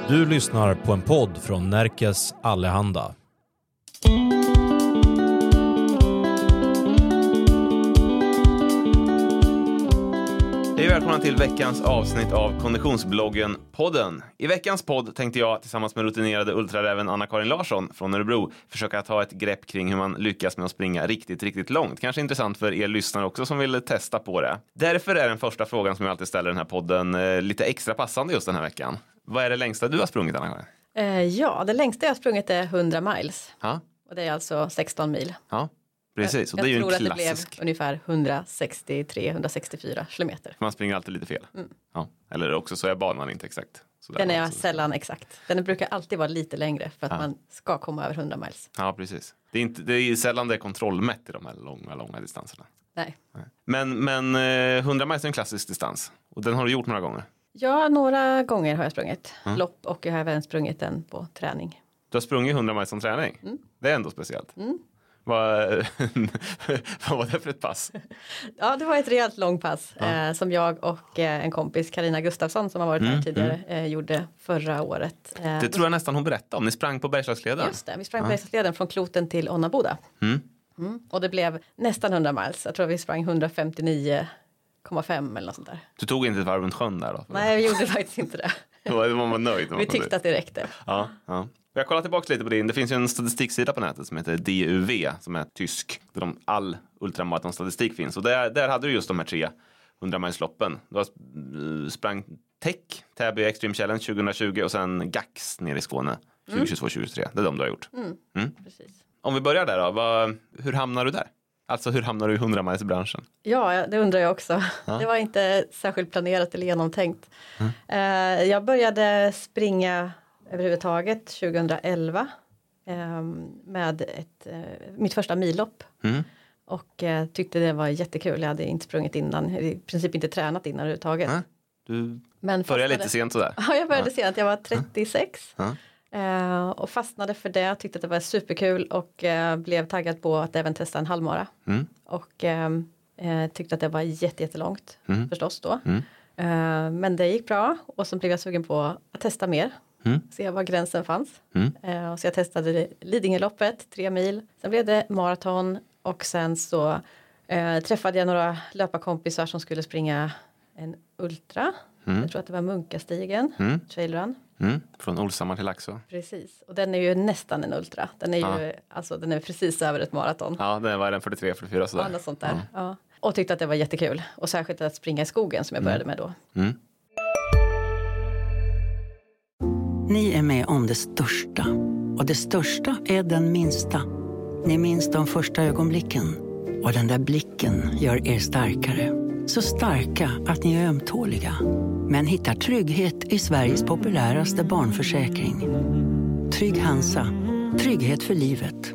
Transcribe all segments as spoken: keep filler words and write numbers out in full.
Du lyssnar på en podd från Närkes Allehanda. Hej och välkomna till veckans avsnitt av Konditionsbloggen-podden. I veckans podd tänkte jag tillsammans med rutinerade ultraräven Anna-Karin Larsson från Örebro försöka ta ett grepp kring hur man lyckas med att springa riktigt, riktigt långt. Kanske intressant för er lyssnare också som vill testa på det. Därför är den första frågan som jag alltid ställer i den här podden eh, lite extra passande just den här veckan. Vad är det längsta du har sprungit, Anna-Karin? Eh, ja, det längsta jag har sprungit är hundra miles. Ja. Och det är alltså sexton mil. Ja, precis. Och jag det är ju en tror att klassisk... det blev ungefär hundrasextiotre till hundrasextiofyra kilometer. Man springer alltid lite fel. Mm. Ja. Eller också så är banan inte exakt. Sådär Den är alltså. sällan exakt. Den brukar alltid vara lite längre för att ja. man ska komma över hundra miles. Ja, precis. Det är, inte, det är sällan det är kontrollmätt i de här långa, långa distanserna. Nej. Nej. Men, men eh, hundra miles är en klassisk distans. Och den har du gjort några gånger. Ja, några gånger har jag sprungit. Mm. Lopp och jag har även sprungit den på träning. Du har sprungit hundra miles som träning? Mm. Det är ändå speciellt. Mm. Vad, vad var det för ett pass? Ja, det var ett rejält långpass ja. eh, som jag och eh, en kompis, Carina Gustafsson, som har varit mm, här tidigare, mm. eh, gjorde förra året. Eh, det tror jag nästan hon berättade om. Ni sprang på Bergslagsleden. Just det, vi sprang på ja. Bergslagsleden från Kloten till Onnaboda. Mm. Mm. Och det blev nästan hundra miles. Jag tror vi sprang hundrafemtionio komma fem eller något sånt där. Du tog inte ett varv runt sjön där då? Nej, vi gjorde faktiskt inte det. Man var nöjd. Vi tyckte att det räckte. Ja, ja. Jag kollar tillbaka lite på det. Det finns ju en statistiksida på nätet som heter D U V som är tysk. Där de, all ultramaratonstatistik finns. Och där, där hade du just de här tre hundra-milsloppen. Du har sprang Tech, Täby Extreme Challenge tjugohundratjugo och sen G A X nere i Skåne tjugohundratjugotvå tjugohundratjugotre. Det är de du har gjort. Mm. Mm. Precis. Om vi börjar där då, vad, hur hamnar du där? Alltså hur hamnar du i hundra-milsbranschen? Ja, det undrar jag också. Ja. Det var inte särskilt planerat eller genomtänkt. Mm. Jag började springa överhuvudtaget tjugohundraelva med ett, mitt första millopp. Mm. Och tyckte det var jättekul. Jag hade inte sprungit innan, i princip inte tränat innan överhuvudtaget. Mm. Du Men började lite sent sådär? Ja, jag började ja. sent. Jag var trettiosex. Mm. Uh, och fastnade för det, tyckte att det var superkul och uh, blev taggad på att även testa en halvmara. Mm. Och uh, tyckte att det var jätte, jättelångt mm. förstås då. Mm. Uh, men det gick bra och så blev jag sugen på att testa mer. Mm. Se var gränsen fanns. Mm. Uh, och så jag testade Lidingöloppet, tre mil. Sen blev det maraton och sen så uh, träffade jag några löparkompisar som skulle springa en ultra. Mm. Jag tror att det var Munkastigen, mm. trailrun. Mm. Från Olshammar till Laxå. Precis, och den är ju nästan en ultra. Den är ju, ja. alltså den är precis över ett maraton. Ja, den var den fyrtiotre fyrtiofyra sådär. Ja, något sånt där. Ja. Ja. Och tyckte att det var jättekul. Och särskilt att springa i skogen som jag började mm. med då. Mm. Ni är med om det största. Och det största är den minsta. Ni minns de första ögonblicken. Och den där blicken gör er starkare. Så starka att ni är ömtåliga. Men hittar trygghet i Sveriges populäraste barnförsäkring. Trygg Hansa. Trygghet för livet.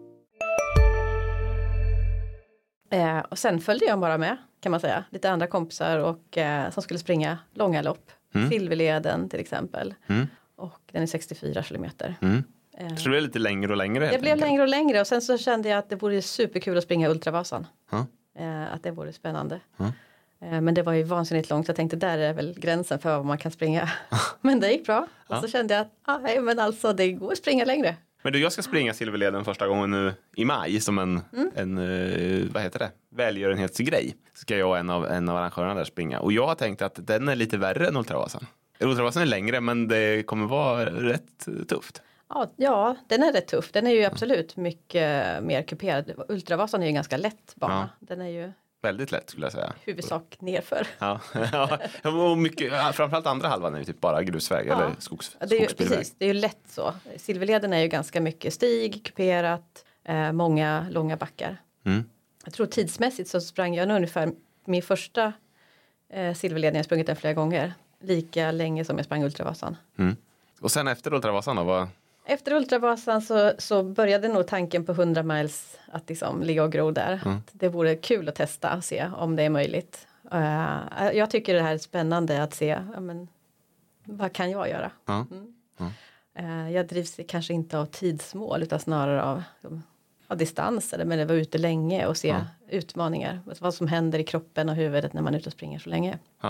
Eh, och sen följde jag bara med, kan man säga. Lite andra kompisar och, eh, som skulle springa långa lopp. Mm. Silverleden till exempel. Mm. Och den är sextiofyra kilometer. Mm. Eh, så det blev lite längre och längre? Det blev enkelt. längre och längre. Och sen så kände jag att det vore superkul att springa Ultravasan. Mm. Eh, att det vore spännande. Mm. Men det var ju vansinnigt långt. Jag tänkte där är väl gränsen för vad man kan springa. Men det gick bra. Och så kände jag att ah, men alltså, det går att springa längre. Men du, jag ska springa Silverleden första gången nu i maj. Som en, mm. en vad heter det? Välgörenhetsgrej. Ska jag och en av, en av arrangörerna där springa. Och jag har tänkt att den är lite värre än Ultravasan. Ultravasan är längre men det kommer vara rätt tufft. Ja, ja, den är rätt tuff. Den är ju absolut mycket mer kuperad. Ultravasan är ju en ganska lätt bana. Ja. Den är ju... Väldigt lätt skulle jag säga. Huvudsak nerför. Ja, ja. Och mycket, framförallt andra halvan är ju typ bara grusväg ja. eller skogs, det är ju, precis, det är ju lätt så. Silverleden är ju ganska mycket stig, kuperat, eh, många långa backar. Mm. Jag tror tidsmässigt så sprang jag ungefär min första eh, Silverleden, jag sprungit den flera gånger. Lika länge som jag sprang Ultravasan. Mm. Och sen efter Ultravasan då? Vad... Efter Ultravasan så, så började nog tanken på hundra miles att liksom ligga och gro där. Mm. Det vore kul att testa och se om det är möjligt. Uh, jag tycker det här är spännande att se, ja, men, vad kan jag göra? Mm. Mm. Uh, jag drivs kanske inte av tidsmål utan snarare av, av distans. Eller men det var ute länge och se mm. utmaningar. Vad som händer i kroppen och huvudet när man är ute och springer så länge. Ja.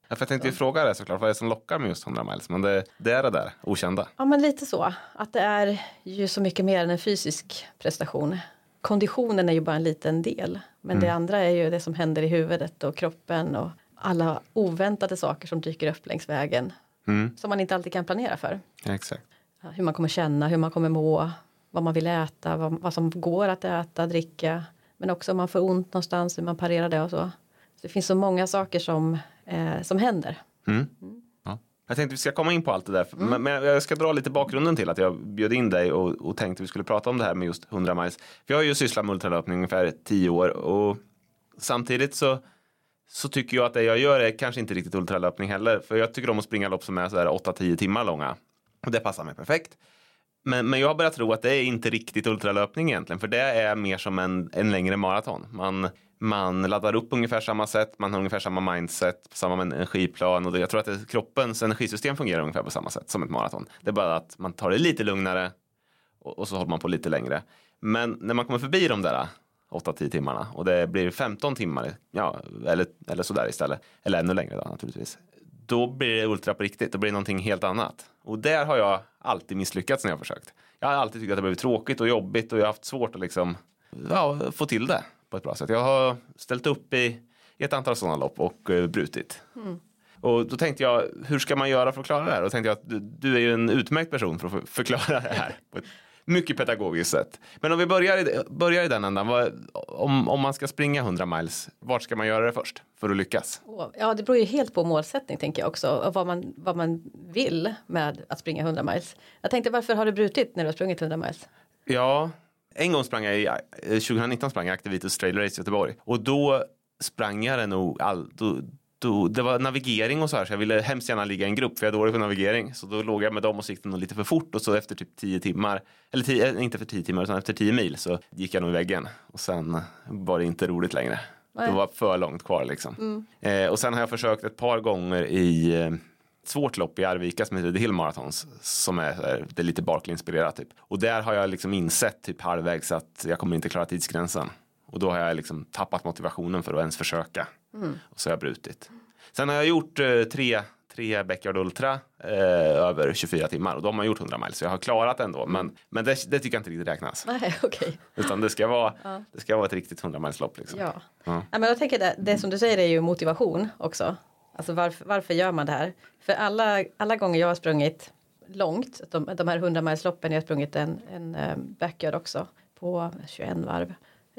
Ja, för jag tänkte ju fråga det såklart, vad är det som lockar med just hundra miles? Men det, det är det där, okända. Ja, men lite så. Att det är ju så mycket mer än en fysisk prestation. Konditionen är ju bara en liten del. Men mm. det andra är ju det som händer i huvudet och kroppen och alla oväntade saker som dyker upp längs vägen. Mm. Som man inte alltid kan planera för. Ja, exakt. Hur man kommer känna, hur man kommer må, vad man vill äta, vad, vad som går att äta, dricka. Men också om man får ont någonstans, hur man parerar det och så. Så det finns så många saker som, eh, som händer. Mm. Mm. Ja. Jag tänkte vi ska komma in på allt det där. Mm. Men, men jag ska dra lite bakgrunden till att jag bjöd in dig och, och tänkte vi skulle prata om det här med just hundra miles. För jag har ju sysslat med ultralöpning ungefär tio år och samtidigt så, så tycker jag att det jag gör är kanske inte riktigt ultralöpning heller. För jag tycker om att springa lopp som är så här åtta till tio timmar långa. Och det passar mig perfekt. Men, men jag har börjat tro att det är inte riktigt ultralöpning egentligen. För det är mer som en, en längre maraton. Man, man laddar upp ungefär samma sätt. Man har ungefär samma mindset. Samma energiplan. Och det, jag tror att det, kroppens energisystem fungerar ungefär på samma sätt som ett maraton. Det är bara att man tar det lite lugnare. Och, och så håller man på lite längre. Men när man kommer förbi de där åtta till tio timmarna. Och det blir femton timmar. Ja, eller, eller sådär istället. Eller ännu längre då naturligtvis. Då blir det ultra på riktigt. Då blir det någonting helt annat. Och där har jag alltid misslyckats när jag har försökt. Jag har alltid tyckt att det blivit tråkigt och jobbigt. Och jag har haft svårt att liksom, ja, få till det på ett bra sätt. Jag har ställt upp i, i ett antal sådana lopp och uh, brutit. Mm. Och då tänkte jag, hur ska man göra för att klara det här? Och då tänkte jag att du, du är ju en utmärkt person för att förklara det här på ett mycket pedagogiskt sätt. Men om vi börjar i, börjar i den ändan. Vad, om, om man ska springa hundra miles, vart ska man göra det först för att lyckas? Ja, det beror ju helt på målsättning tänker jag också. Och vad man, vad man vill med att springa hundra miles. Jag tänkte, varför har du brutit när du har sprungit hundra miles? Ja, en gång sprang jag i, tjugonitton sprang jag Activitus Trail Race i Göteborg. Och då sprang jag det nog all, då, då, det var navigering och så här, så jag ville hemskt gärna ligga i en grupp för jag är dålig på navigering. Så då låg jag med dem och gick nog lite för fort och så efter typ tio timmar, eller tio, inte för tio timmar utan efter tio mil så gick jag nog i väggen. Och sen var det inte roligt längre. Nej. Det var för långt kvar liksom. Mm. Eh, och sen har jag försökt ett par gånger i eh, svårt lopp i Arvika som heter The Hill Marathons som är, det är lite Barkley-inspirerat typ. Och där har jag liksom insett typ halvvägs att jag kommer inte klara tidsgränsen. Och då har jag liksom tappat motivationen för att ens försöka. Mm. Och så har jag brutit. Sen har jag gjort eh, tre, tre Backyard Ultra eh, över tjugofyra timmar. Och då har man gjort hundra miles. Så jag har klarat ändå. Mm. Men, men det, det tycker jag inte riktigt räknas. Nej, okej. Okay. Utan det ska vara, ja. det ska vara ett riktigt hundra miles lopp liksom. Ja. Ja. Ja, men jag tänker det, det som du säger är ju motivation också. Alltså varför, varför gör man det här? För alla, alla gånger jag har sprungit långt. De, de här hundra miles loppen, jag har sprungit en, en um, Backyard också. På tjugoett varv.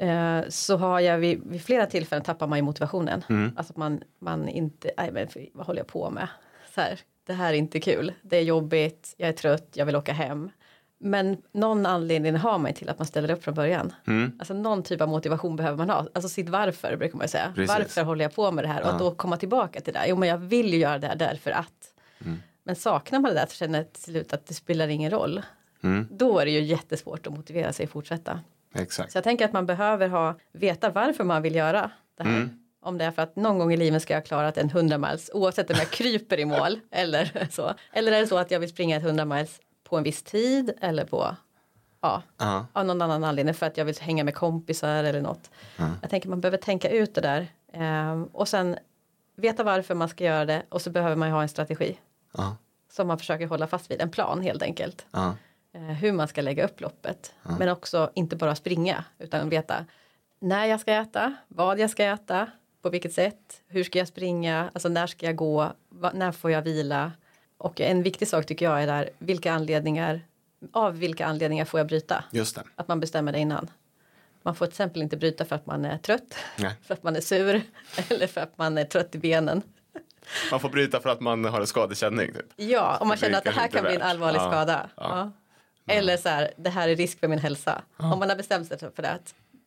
Så har jag vid, vid flera tillfällen tappar man ju motivationen. Mm. Alltså att man, man inte, nej men vad håller jag på med? Så här, det här är inte kul. Det är jobbigt, jag är trött, jag vill åka hem. Men någon anledning har man till att man ställer upp från början. Mm. Alltså någon typ av motivation behöver man ha. Alltså sitt varför brukar man säga. Precis. Varför håller jag på med det här? Och ja. Att då komma tillbaka till det. Jo men jag vill ju göra det här därför att. Mm. Men saknar man det där så känner jag till slut att det spelar ingen roll. Mm. Då är det ju jättesvårt att motivera sig att fortsätta. Exakt. Så jag tänker att man behöver ha, veta varför man vill göra det här. Mm. Om det är för att någon gång i livet ska jag klara ett en hundra miles. Oavsett om jag kryper i mål eller så. Eller är det så att jag vill springa ett hundra miles på en viss tid. Eller på ja, uh-huh. av någon annan anledning. För att jag vill hänga med kompisar eller något. Uh-huh. Jag tänker att man behöver tänka ut det där. Um, och sen veta varför man ska göra det. Och så behöver man ju ha en strategi. Uh-huh. Som man försöker hålla fast vid. En plan helt enkelt. Uh-huh. Hur man ska lägga upp loppet. Mm. Men också inte bara springa. Utan veta när jag ska äta. Vad jag ska äta. På vilket sätt. Hur ska jag springa. Alltså när ska jag gå. När får jag vila. Och en viktig sak tycker jag är där. Vilka anledningar. Av vilka anledningar får jag bryta. Just det. Att man bestämmer det innan. Man får till exempel inte bryta för att man är trött. Nej. För att man är sur. Eller för att man är trött i benen. Man får bryta för att man har en skadekänning. Typ. Ja, om man känner att det här kan bli en allvarlig ja. skada. Ja. Ja. Eller så här, det här är risk för min hälsa. Ja. Om man har bestämt sig för det,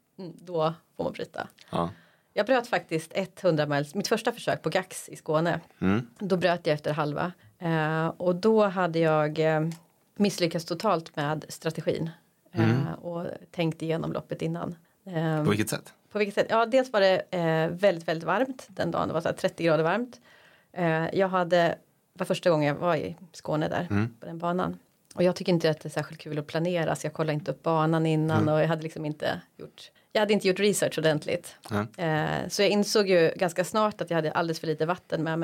då får man bryta. Ja. Jag bröt faktiskt hundra miles, mitt första försök på Gax i Skåne. Mm. Då bröt jag efter halva. Eh, och då hade jag eh, misslyckats totalt med strategin. Eh, mm. Och tänkt igenom loppet innan. Eh, på vilket sätt? På vilket sätt? Ja, dels var det eh, väldigt, väldigt varmt den dagen. Det var så här trettio grader varmt. Eh, jag hade, det var första gången jag var i Skåne där, mm. på den banan. Och jag tycker inte att det är särskilt kul att planera. Så jag kollade inte upp banan innan. Mm. Och jag hade liksom inte gjort... Jag hade inte gjort research ordentligt. Mm. Eh, så jag insåg ju ganska snart att jag hade alldeles för lite vatten med mig.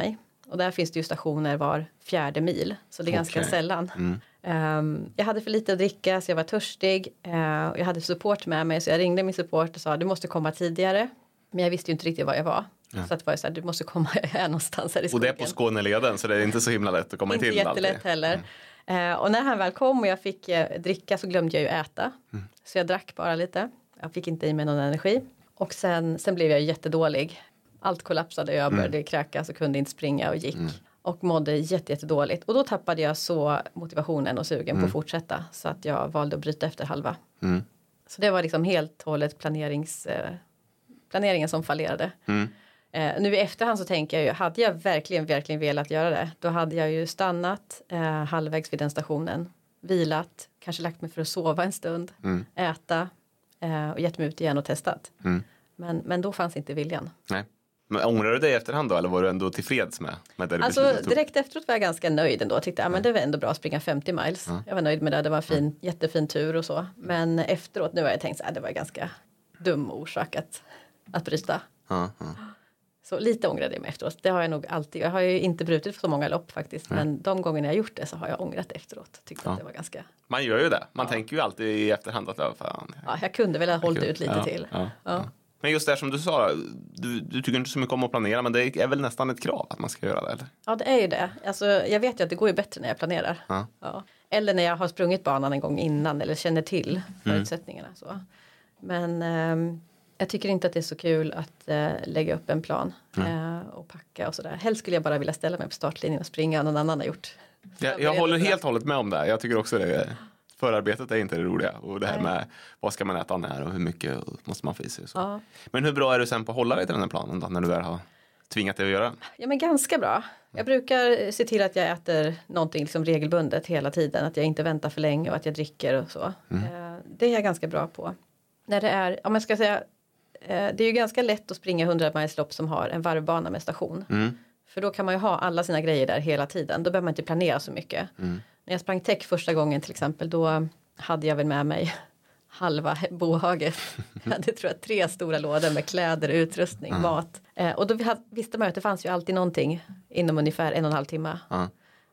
Och där finns det ju stationer var fjärde mil. Så det är ganska okay. sällan. Mm. Um, jag hade för lite att dricka så jag var törstig. Uh, och jag hade support med mig så jag ringde min support och sa du måste komma tidigare. Men jag visste ju inte riktigt var jag var. Ja. Så att det var så här, du måste komma här någonstans här i skogen. Och det är på Skåneleden så det är inte så himla lätt att komma inte till. Inte jättelätt alltid. heller. Mm. Uh, och när han väl kom och jag fick uh, dricka så glömde jag ju äta. Mm. Så jag drack bara lite. Jag fick inte i mig någon energi. Och sen, sen blev jag jättedålig. Allt kollapsade, jag började mm. kräkas och kunde inte springa och gick. Mm. Och mådde jätte, jättedåligt. Och då tappade jag så motivationen och sugen mm. på att fortsätta. Så att jag valde att bryta efter halva. Mm. Så det var liksom helt och hållet planerings, eh, planeringen som fallerade. Mm. Eh, nu i efterhand så tänker jag ju, hade jag verkligen, verkligen velat göra det. Då hade jag ju stannat eh, halvvägs vid den stationen. Vilat, kanske lagt mig för att sova en stund. Mm. Äta eh, och gett mig ut igen och testat. Mm. Men, men då fanns inte viljan. Nej. Men ångrar du dig i efterhand då? Eller var du ändå tillfreds med, med det? Alltså direkt efteråt var jag ganska nöjd ändå. Jag tyckte att mm. det var ändå bra att springa femtio miles. Mm. Jag var nöjd med det. Det var en fin, mm. jättefin tur och så. Men efteråt nu har jag tänkt att det var ganska dum orsak att, att bryta. Mm. Mm. Så lite ångrade jag mig efteråt. Det har jag nog alltid. Jag har ju inte brutit för så många lopp faktiskt. Mm. Men de gångerna jag gjort det så har jag ångrat efteråt. Tyckte ja. att det var ganska... Man gör ju det. Man ja. tänker ju alltid i efterhand att jag, fan, ja, jag kunde väl ha hållit ut lite ja. till. Ja. Ja. Men just det som du sa, du, du tycker inte så mycket om att planera, men det är väl nästan ett krav att man ska göra det, eller? Ja, det är ju det. Alltså, jag vet ju att det går ju bättre när jag planerar. Ja. Ja. Eller när jag har sprungit banan en gång innan eller känner till förutsättningarna. Mm. Så. Men eh, jag tycker inte att det är så kul att eh, lägga upp en plan mm. eh, och packa och sådär. Helst skulle jag bara vilja ställa mig på startlinjen och springa någon annan har gjort. Jag, jag håller helt och hållet med om det. Jag tycker också det. Förarbetet är inte det roliga. Och det här Nej. med vad ska man äta när och hur mycket måste man få i sig. Så. Ja. Men hur bra är du sen på att hålla dig till den här planen då, när du väl har tvingat dig att göra den? Ja, men ganska bra. Jag brukar se till att jag äter någonting liksom regelbundet hela tiden. Att jag inte väntar för länge och att jag dricker och så. Mm. Det är jag ganska bra på. När det är, om jag ska säga, det är ju ganska lätt att springa hundra miles lopp som har en varvbana med station. Mm. För då kan man ju ha alla sina grejer där hela tiden. Då behöver man inte planera så mycket. Mm. När jag sprang tech första gången till exempel, då hade jag väl med mig halva bohaget. Jag hade tror jag tre stora lådor med kläder, utrustning, mm. mat. Eh, och då visste man att det fanns ju alltid någonting inom ungefär en och en halv timme. Mm.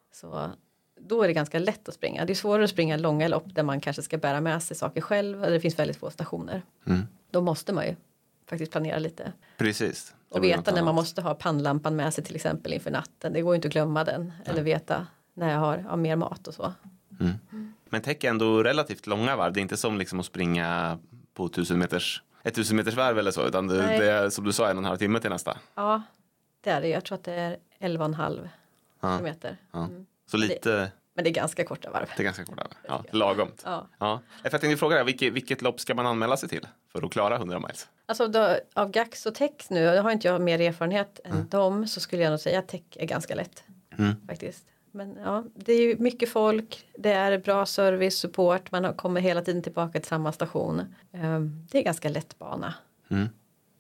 Så då är det ganska lätt att springa. Det är svårare att springa långa lopp där man kanske ska bära med sig saker själv. Eller det finns väldigt få stationer. Mm. Då måste man ju faktiskt planera lite. Precis. Och veta när man måste ha pannlampan med sig till exempel inför natten. Det går ju inte att glömma den. Mm. Eller veta när jag har, har mer mat och så. Mm. Mm. Men tech är ändå relativt långa varv. Det är inte som liksom att springa på tusen meters, ett tusen meters varv eller så. Utan det, det är som du sa en och en halv timme till nästa. Ja, det är det. Jag tror att det är elva och en halv ja. kilometer. Ja. Mm. Så lite... Det, men det är ganska korta varv. Det är ganska korta varv. Ja, lagomt. Ja. Ja. Jag tänkte fråga dig, vilket, vilket lopp ska man anmäla sig till för att klara hundra miles? Alltså då, av Gax och Tech nu, jag har inte jag mer erfarenhet än mm. dem, så skulle jag nog säga att Tech är ganska lätt. Mm. Faktiskt. Men ja, det är ju mycket folk, det är bra service, support, man kommer hela tiden tillbaka till samma station. Um, det är ganska lätt bana. Mm.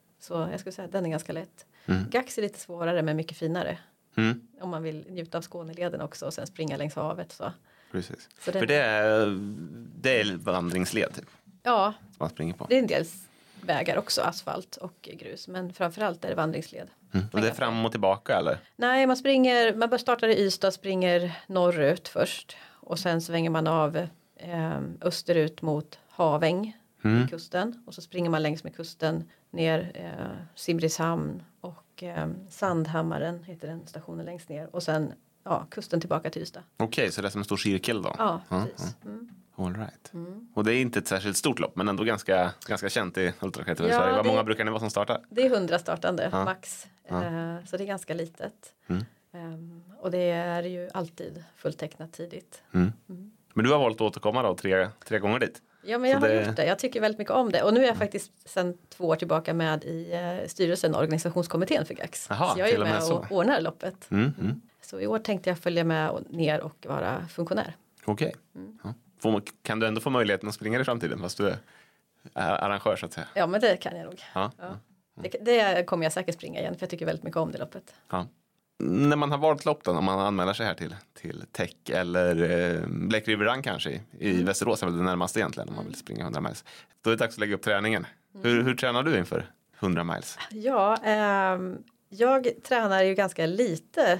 Så jag skulle säga att den är ganska lätt. Mm. Gax är lite svårare men mycket finnare. Mm. Om man vill njuta av Skåneleden också och sen springa längs havet. Så. Precis. Så det, För det är, det är vandringsled typ. Ja, man springer på. Det är en del vägar också, asfalt och grus. Men framförallt är det vandringsled. Mm. Och det är fram och tillbaka eller? Nej, man springer, man bör starta i Ystad, springer norrut först. Och sen svänger man av eh, österut mot Haväng, mm. kusten. Och så springer man längs med kusten ner eh, Simrishamn och eh, Sandhammaren heter den stationen längst ner. Och sen ja, kusten tillbaka till Ystad. Okej, okay, så det är som en stor cirkel då? Ja, precis. Ja, mm. All right. Mm. Och det är inte ett särskilt stort lopp men ändå ganska, ganska känt i ultraskidor i ja, Sverige. Vad det, många brukar ni vara som startar? Det är hundra startande ja. max. Ja. Uh, så det är ganska litet. Mm. Um, och det är ju alltid fulltecknat tidigt. Mm. Mm. Men du har valt att återkomma då tre, tre gånger dit? Ja, men jag så har det... gjort det. Jag tycker väldigt mycket om det. Och nu är jag faktiskt sedan två år tillbaka med i uh, styrelsen och organisationskommittén för Gax. Aha, så jag är med, med och ordnar loppet. Mm, mm. Så i år tänkte jag följa med och ner och vara funktionär. Okej. Okay. Mm. Ja. Kan du ändå få möjligheten att springa i framtiden fast du är arrangör så att säga? Ja, men det kan jag nog. Ja. Ja. Det, det kommer jag säkert springa igen för jag tycker väldigt mycket om det loppet. Ja. När man har valt lopp då, om man anmäler sig här till, till Tech eller eh, Black River Run kanske i, i mm. Västerås är väl det närmaste egentligen om man vill springa hundra miles. Då är det dags att lägga upp träningen. Mm. Hur, hur tränar du inför hundra miles? Ja, eh, jag tränar ju ganska lite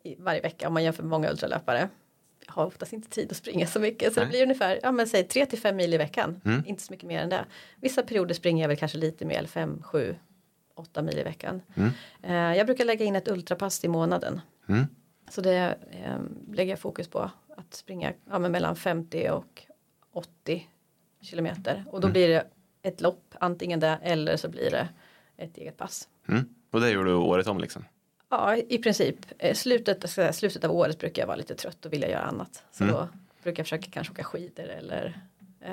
varje vecka om man jämför med många ultralöpare. Jag har oftast inte tid att springa så mycket. Så Nej. Det blir ungefär, ja men säg tre till fem mil i veckan. Mm. Inte så mycket mer än det. Vissa perioder springer jag väl kanske lite mer, fem, sju, åtta mil i veckan. Mm. Uh, jag brukar lägga in ett ultrapass i månaden. Mm. Så det um, lägger jag fokus på. Att springa ja, men mellan femtio och åttio kilometer. Och då mm. blir det ett lopp, antingen det eller så blir det ett eget pass. Mm. Och det gör du året om liksom? Ja, i princip. Slutet, slutet av året brukar jag vara lite trött och vilja göra annat. Så mm. då brukar jag försöka kanske åka skidor eller eh,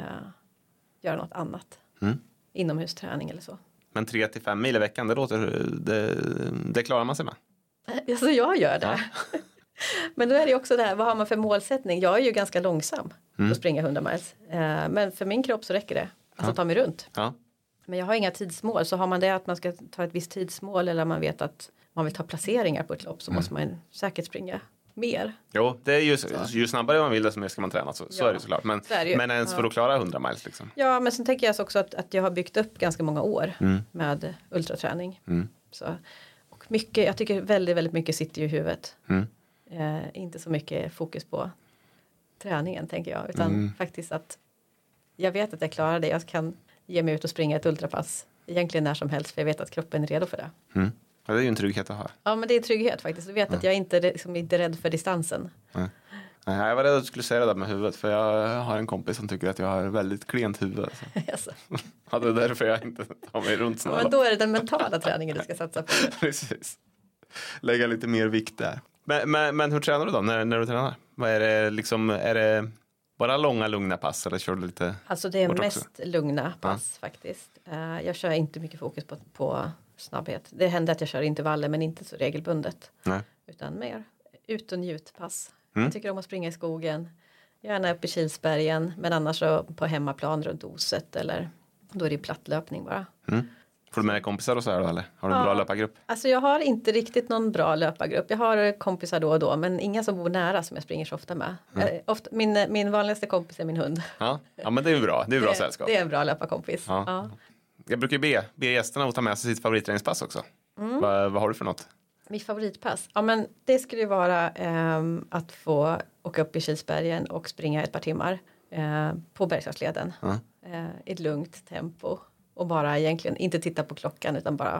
göra något annat. Mm. Inomhusträning eller så. Men tre till fem mil i veckan, det låter, det, det klarar man sig med? Alltså jag gör det. Ja. Men då är det också det här, vad har man för målsättning? Jag är ju ganska långsam mm. att springa hundra miles. Eh, men för min kropp så räcker det. Alltså ja. ta mig runt. Ja. Men jag har inga tidsmål. Så har man det att man ska ta ett visst tidsmål eller man vet att man vill ta placeringar på ett lopp så mm. måste man säkert springa mer. Jo, det är ju, ju snabbare man vill desto mer ska man träna. Så, ja. så är det såklart. Men, det men ens ja. för att klara hundra miles liksom. Ja, men sen tänker jag också att, att jag har byggt upp ganska många år mm. med ultraträning. Mm. Så, och mycket, jag tycker väldigt, väldigt mycket sitter i huvudet. Mm. Eh, inte så mycket fokus på träningen tänker jag. Utan mm. faktiskt att jag vet att jag klarar det. Jag kan ge mig ut och springa ett ultrapass egentligen när som helst för jag vet att kroppen är redo för det. Mm. Ja, det är ju en trygghet att ha. Ja, men det är en trygghet faktiskt. Du vet ja. att jag inte liksom, inte är rädd för distansen. Ja. Nej, jag var rädd att du skulle säga det där med huvudet för jag har en kompis som tycker att jag har väldigt klent huvud. Alltså. Ja, det är därför jag inte tar mig runt snarare. Ja, men då är det den mentala träningen du ska satsa på. Precis. Lägga lite mer vikt där. Men, men, men hur tränar du då när, när du tränar? Vad är det liksom, är det bara långa lugna pass eller kör du lite? Alltså det är mest också? lugna pass ja. faktiskt. Uh, jag kör inte mycket fokus på, på snabbhet. Det händer att jag kör intervaller men inte så regelbundet. Nej. Utan mer ut- och njutpass. Mm. Jag tycker om att springa i skogen. Gärna upp i Kilsbergen men annars så på hemmaplan runt Oset eller då är det plattlöpning bara. Mm. Får du med dig kompisar och så här då eller? Har du en ja, bra löpargrupp? Alltså jag har inte riktigt någon bra löpargrupp. Jag har kompisar då och då men inga som bor nära som jag springer så ofta med. Mm. Ofta, min, min vanligaste kompis är min hund. Ja, ja men det är ju bra. Det är bra det, sällskap. Det är en bra löparkompis. Ja. Ja. Jag brukar be, be gästerna att ta med sig sitt favoritträningspass också. Mm. Va, vad har du för något? Mitt favoritpass? Ja men det skulle ju vara eh, att få åka upp i Kilsbergen och springa ett par timmar eh, på Bergslagsleden. Mm. Eh, I ett lugnt tempo. Och bara egentligen inte titta på klockan utan bara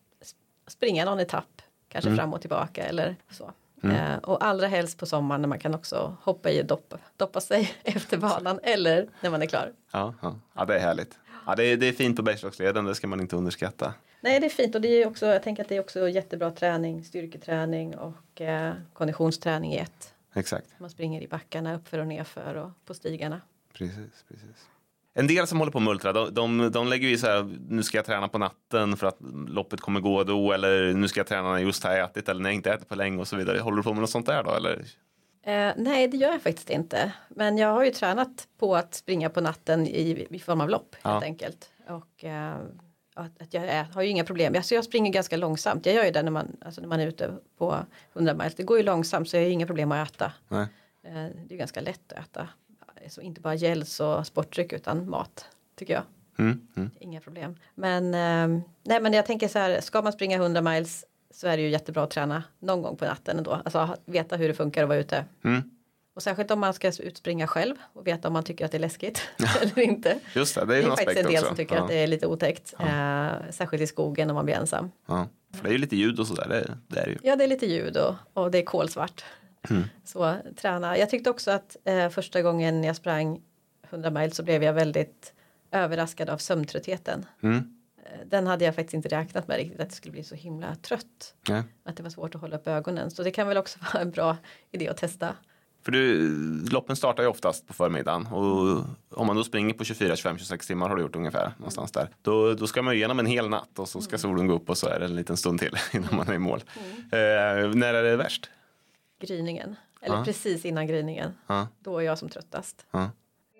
springa någon etapp. Kanske mm. fram och tillbaka eller så. Mm. Eh, och allra helst på sommaren när man kan också hoppa i och doppa, doppa sig efter banan eller när man är klar. Ja, ja. ja det är härligt. Ja, det, är, det är fint på Bergslagsleden, det ska man inte underskatta. Nej, det är fint och det är också, jag tänker att det är också jättebra träning, styrketräning och eh, konditionsträning i ett. Exakt. Man springer i backarna, uppför och nerför och på stigarna. Precis, precis. En del som håller på med ultra, de, de, de lägger ju så här, nu ska jag träna på natten för att loppet kommer gå då, eller nu ska jag träna när jag just har ätit, eller när jag inte ätit på länge och så vidare. Håller du på med något sånt där då, eller? Eh, nej, det gör jag faktiskt inte. Men jag har ju tränat på att springa på natten i, i form av lopp, ja. helt enkelt. Och eh, att, att jag är, har ju inga problem. Alltså jag springer ganska långsamt. Jag gör ju det när man, alltså när man är ute på hundra miles. Det går ju långsamt så jag har inga problem att äta. Nej. Eh, det är ganska lätt att äta. Så inte bara gels och sportdryck utan mat, tycker jag. Mm, mm. Inga problem. Men, eh, nej, men jag tänker så här, ska man springa hundra miles så är det ju jättebra att träna någon gång på natten ändå. Alltså veta hur det funkar att vara ute. Mm. Och särskilt om man ska utspringa själv och veta om man tycker att det är läskigt eller inte. Just det, det är ju en aspekt också. Det är faktiskt en del också. Som tycker ja. att det är lite otäckt. Ja. Eh, särskilt i skogen om man blir ensam. Ja. För det är ju lite ljud och sådär, det, det är det ju. Ja, det är lite ljud och, och det är kolsvart. Mm. Så träna. Jag tyckte också att eh, första gången jag sprang hundra miles så blev jag väldigt överraskad av sömntröttheten. Mm. Den hade jag faktiskt inte räknat med riktigt, att det skulle bli så himla trött. Ja. Att det var svårt att hålla upp ögonen. Så det kan väl också vara en bra idé att testa. För du, loppen startar ju oftast på förmiddagen. Och om man då springer på tjugofyra, tjugofem, tjugosex timmar har du gjort ungefär mm. någonstans där. Då, då ska man igenom en hel natt och så ska mm. solen gå upp och så är det en liten stund till innan man är i mål. Mm. Eh, när är det värst? Gryningen. Eller ja. precis innan gryningen. Ja. Då är jag som tröttast. Ja.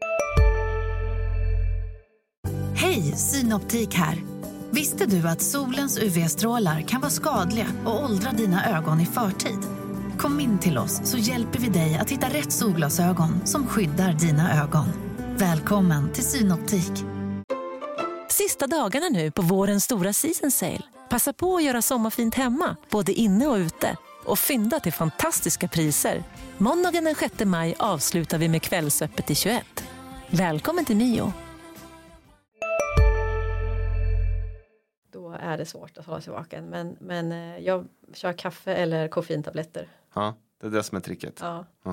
Hej, Synoptik här. Visste du att solens U V-strålar kan vara skadliga och åldra dina ögon i förtid? Kom in till oss så hjälper vi dig att hitta rätt solglasögon som skyddar dina ögon. Välkommen till Synoptik. Sista dagarna nu på vårens stora season sale. Passa på att göra sommarfint hemma, både inne och ute. och fynda till fantastiska priser. Måndagen den sjätte maj avslutar vi med Kvällsöppet i tjugoett. Välkommen till Mio. Då är det svårt att hålla sig vaken. Men, men jag kör kaffe eller koffeintabletter. Ja, det är det som är tricket. Ja. Ja.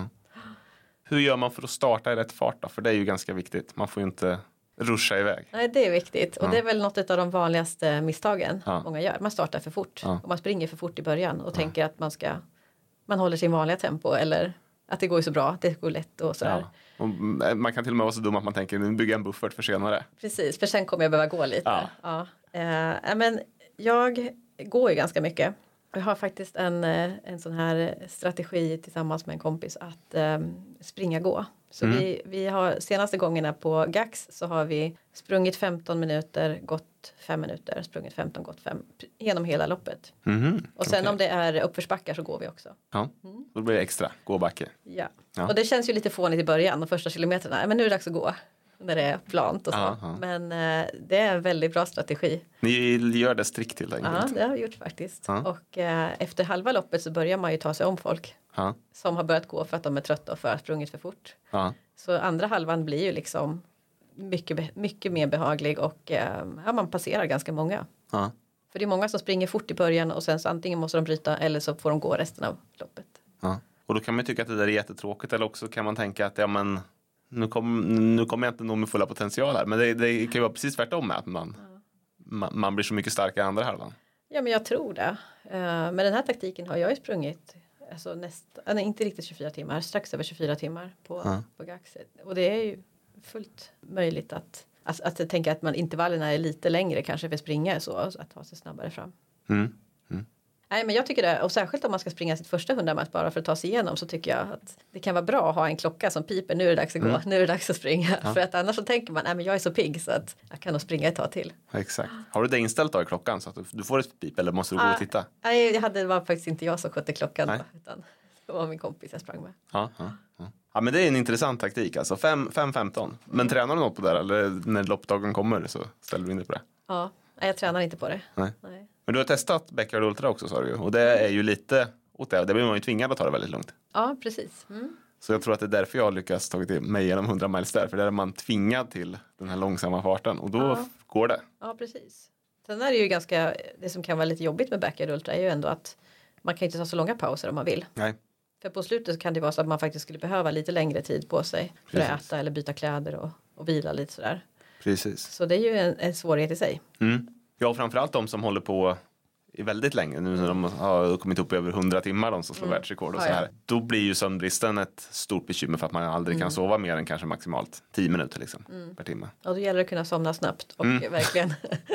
Hur gör man för att starta i rätt fart då? För det är ju ganska viktigt. Man får ju inte ruscha iväg. Nej, det är viktigt. Och ja. det är väl något av de vanligaste misstagen ja. många gör. Man startar för fort. Ja. Och man springer för fort i början. Och ja. tänker att man ska man håller sin vanliga tempo. Eller att det går så bra. Det går lätt och sådär. Ja. Och man kan till och med vara så dum att man tänker nu bygger en buffert för senare. Precis, för sen kommer jag behöva gå lite. Ja. Ja. Eh, men jag går ju ganska mycket. Jag har faktiskt en, en sån här strategi tillsammans med en kompis att eh, springa gå. Så mm. vi, vi har senaste gångerna på Gax så har vi sprungit femton minuter, gått fem minuter, sprungit femton, gått fem genom hela loppet. Mm. Och sen okay. om det är uppförsbackar så går vi också. Ja, mm. då blir det extra, gå backe. Ja. ja, och det känns ju lite fånigt i början, de första kilometerna. Men nu är det dags att gå. När det är plant och så. Ja, ja. Men eh, det är en väldigt bra strategi. Ni gör det strikt helt enkelt. Ja, det har vi gjort faktiskt. Ja. Och eh, efter halva loppet så börjar man ju ta sig om folk. Ja. Som har börjat gå för att de är trötta och för att ha sprungit för fort. Ja. Så andra halvan blir ju liksom mycket, mycket mer behaglig. Och eh, ja, man passerar ganska många. Ja. För det är många som springer fort i början. Och sen så antingen måste de bryta eller så får de gå resten av loppet. Ja. Och då kan man tycka att det där är jättetråkigt. Eller också kan man tänka att ja men... Nu, kom, nu kommer jag inte nå med fulla potential här. Men det, det kan ju vara precis tvärtom med att man, ja. man, man blir så mycket starkare i andra halvan. Ja, men jag tror det. Uh, med den här taktiken har jag ju sprungit alltså näst, nej, inte riktigt tjugofyra timmar. Strax över tjugofyra timmar på, ja. på Gaxet. Och det är ju fullt möjligt att, att, att, att tänka att man intervallerna är lite längre kanske för springa så. Att ta sig snabbare fram. Mm. Mm. Nej, men jag tycker det, och särskilt om man ska springa sitt första hundramails bara för att ta sig igenom så tycker jag att det kan vara bra att ha en klocka som piper, nu är det dags att gå, mm. nu är det dags att springa. Ja. För att annars så tänker man, nej men jag är så pigg så att jag kan nog springa ett tag till. Exakt. Har du det inställt då i klockan så att du får ett pip eller måste du gå ah, och titta? Nej, det, hade, det var faktiskt inte jag som skötte klockan då, utan det var min kompis jag sprang med. Ja, ja, ja. ja men det är en intressant taktik alltså, fem femton. Men mm. tränar du något på det eller när loppdagen kommer så ställer du in dig på det? Ja, nej, jag tränar inte på det. Nej. nej. Men du har testat Backyard Ultra också sa du ju. Och det är ju lite åt det. Det blir man ju tvingad att ta det väldigt lugnt. Ja, precis. Mm. Så jag tror att det är därför jag har lyckats tagit mig igenom hundra miles där. För där är man tvingad till den här långsamma farten. Och då ja. går det. Ja, precis. Sen är det ju ganska, det som kan vara lite jobbigt med Backyard Ultra är ju ändå att man kan inte ta så långa pauser om man vill. Nej. För på slutet så kan det vara så att man faktiskt skulle behöva lite längre tid på sig. För precis. Att äta eller byta kläder och, och vila lite sådär. Precis. Så det är ju en, en svårighet i sig. Mm. Ja, framförallt de som håller på i väldigt länge, nu när de har kommit upp över hundra timmar, de som slår mm. världsrekord och ja, så här. Ja. Då blir ju sömnbristen ett stort bekymmer för att man aldrig mm. kan sova mer än kanske maximalt tio minuter liksom, mm. per timme. Och då gäller det att kunna somna snabbt och mm. verkligen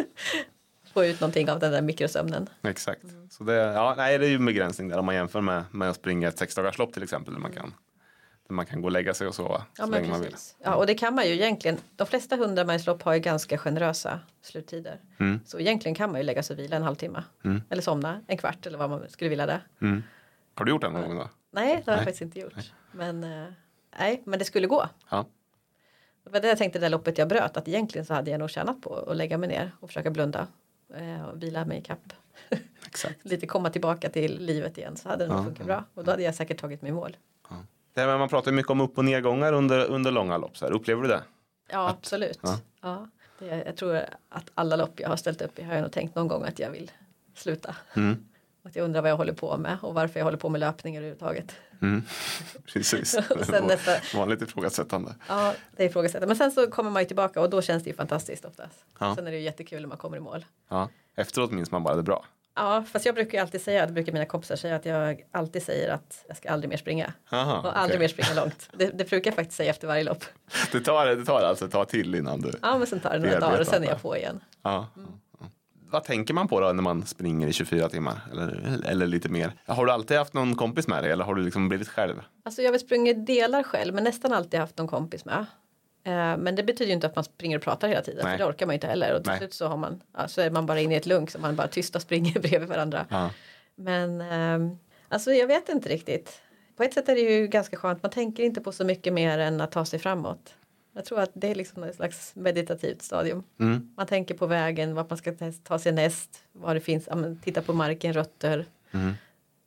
få ut någonting av den där mikrosömnen. Exakt. Mm. Så det, ja, nej, det är ju en begränsning där om man jämför med, med att springa ett sexdagarslopp till exempel, där man kan där man kan gå och lägga sig och sova ja, så länge man vill. Ja, och det kan man ju egentligen. De flesta hundramilslopp har ju ganska generösa sluttider. Mm. Så egentligen kan man ju lägga sig och vila en halvtimme. Mm. Eller somna en kvart eller vad man skulle vilja det. Mm. Har du gjort det någon gång då? Nej, det har jag faktiskt inte gjort. Nej. Men, uh, nej, men det skulle gå. Ja. Det var det jag tänkte det där loppet jag bröt. Att egentligen så hade jag nog tjänat på att lägga mig ner och försöka blunda. Uh, och vila mig i kapp. Exakt. Lite komma tillbaka till livet igen. Så hade det nog ja, funkat ja. bra. Och då hade jag säkert tagit mig mål. Ja. Det här, man pratar ju mycket om upp- och nedgångar under, under långa lopp. Så här. Upplever du det? Ja, att, absolut. Ja. Ja, det, jag tror att alla lopp jag har ställt upp i har jag nog tänkt någon gång att jag vill sluta. Mm. Att jag undrar vad jag håller på med och varför jag håller på med löpning överhuvudtaget. Mm. Precis, och sen nästa, vanligt ifrågasättande. Ja, det är ifrågasättande. Men sen så kommer man ju tillbaka och då känns det ju fantastiskt oftast. Ja. Sen är det ju jättekul när man kommer i mål. Ja. Efteråt minns man bara det bra. Ja, fast jag brukar ju alltid säga, det brukar mina kompisar säga att jag alltid säger att jag ska aldrig mer springa. Aha, och aldrig okay. mer springa långt. Det, det brukar jag faktiskt säga efter varje lopp. Det tar, det tar alltså ett tag till innan du... Ja, men sen tar det några dagar och sen är jag på igen. Ja, mm. ja. Vad tänker man på då när man springer i tjugofyra timmar? Eller, eller lite mer? Har du alltid haft någon kompis med dig eller har du liksom blivit själv? Alltså jag har väl sprungit delar själv men nästan alltid haft någon kompis med. Men det betyder ju inte att man springer och pratar hela tiden. Nej. För det orkar man ju inte heller. Och till slut så, har man, ja, så är man bara inne i ett lunk. Så man bara tyst och springer bredvid varandra. Ja. Men eh, alltså jag vet inte riktigt. På ett sätt är det ju ganska skönt. Man tänker inte på så mycket mer än att ta sig framåt. Jag tror att det är liksom ett slags meditativt stadium. Mm. Man tänker på vägen. Vad man ska ta sig näst. Vad det finns. Ja, titta på marken, rötter. Mm.